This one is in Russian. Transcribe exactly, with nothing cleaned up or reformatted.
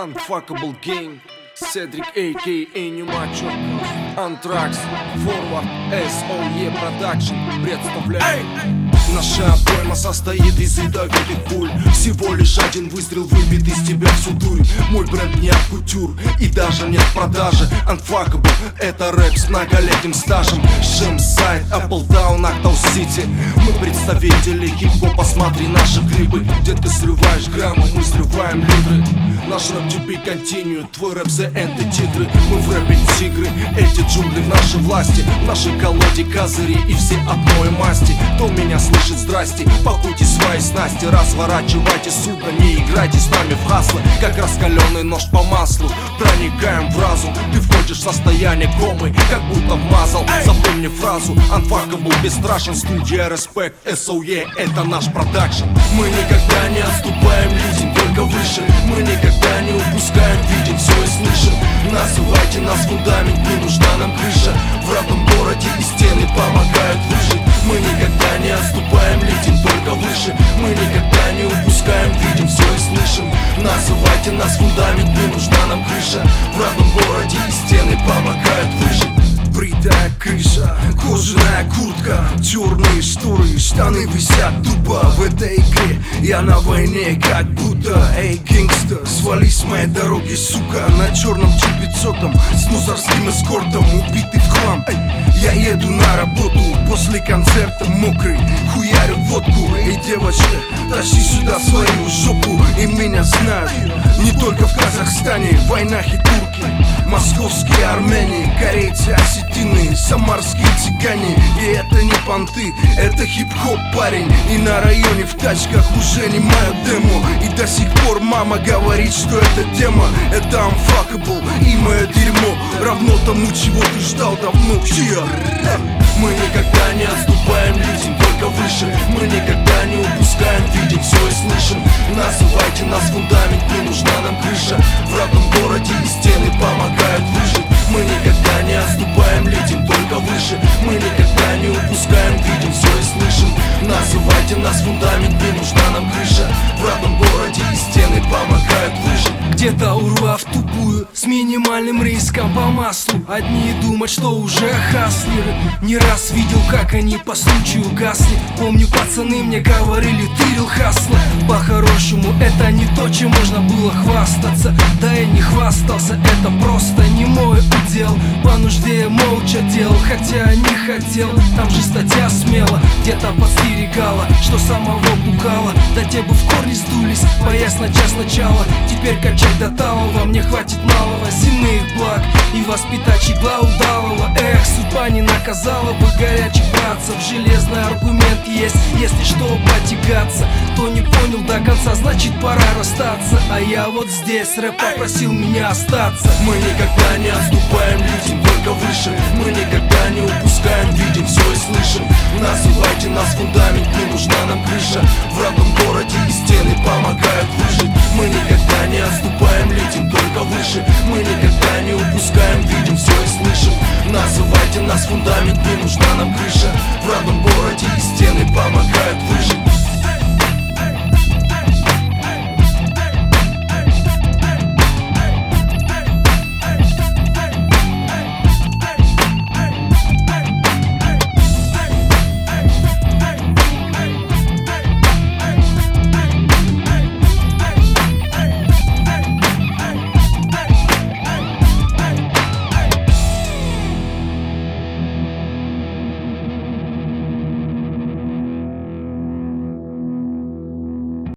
Unfuckable Gang, Cedric а ка а Нюмачо, Антракс, Forward, эс о е Production представляет. Наша обойма состоит из ядовитых пуль. Всего лишь один выстрел выбит из тебя всю дурь. Мой бренд не от кутюр и даже нет продажи. Unfuckable — это рэп с многолетним стажем. Шем сайт, Appletown, Актау Сити. Мы представители хип-хопа, смотри наши клипы. Где ты срываешь граммы, мы срываем литры. Наш рэп to be continued, твой рэп the end и титры. Мы в рэпе тигры, эти джунгли в нашей власти. В нашей колоде козыри и все одной масти. Кто меня слышит, здрасте, пакуйте свои снасти. Разворачивайте судно, не играйте с нами в хаслы. Как раскаленный нож по маслу, проникаем в разум. Ты входишь в состояние комы, как будто вмазал. Запомни фразу, Unfuckable бесстрашен. Студия Respect, эс о е — это наш продакшн. Мы никогда не отступаем, летим только выше. Мы никогда не упускаем, видим все и слышим. Называйте нас фундамент, не нужна нам крыша. В родном городе и стены помогают выжить. Мы никогда не отступаем, летим только выше. Мы никогда не упускаем, видим все и слышим. Называйте нас фундамент, не нужна нам крыша. В родном городе и стены помогают выжить. Бритая крыша, кожаная куртка, черные шторы, штаны висят тупо. В этой игре я на войне, как будто. Эй, гангстер, свались с моей дороги, сука. На черном джи пятьсотом с мусорским эскортом, убитый в хлам. Я еду на работу после концерта мокрый, хуярю водку. Эй, девочка, тащи сюда свою жопу. И меня знают не только в Казахстане, в войнах и турки. Московские армяне, корейцы, осетины, самарские цыгане. И это не понты, это хип-хоп, парень. И на районе в тачках уже не мое демо. И до сих пор мама говорит, что эта тема — это Unfuckable и мое дерьмо равно тому, чего ты ждал давно. Yeah. Мы никогда не отступаем, летим только выше. Мы никогда не упускаем, видим все и слышим. Называйте нас фундамент, не нужна нам крыша. В родном городе и стены помогают выжить. Мы никогда не отступаем, летим только выше. Мы никогда не упускаем, видим все и слышим. Называйте нас фундамент, не нужна нам крыша. В родном городе и стены помогают выжить. Где-то урвав тупую, с минимальным риском по маслу. Одни думают, что уже хаслеры. Не раз видел, как они по случаю гасли. Помню, пацаны мне говорили, ты рил хасла. По-хорошему, это не то, чем можно было хвастаться. Да я не хвастался, это просто не мой удел. По нужде молча делал, хотя не хотел. Там же статья смело где-то подстерегала, что самого пугало. Да те бы в корни сдулись, боясь начать сначала. Теперь качать до талого, мне хватит малого земных благ и воспитать чигла удалого. Эх, судьба не наказала бы горячих братцев. Железный аргумент есть, если что потягаться. Кто не понял до конца, значит пора расстаться. А я вот здесь, рэп попросил меня остаться. Мы никогда не отступаем, летим только выше. Мы никогда не упускаем, видим все и слышим. Называйте нас фундамент, не нужна нам крыша. В родном городе и стены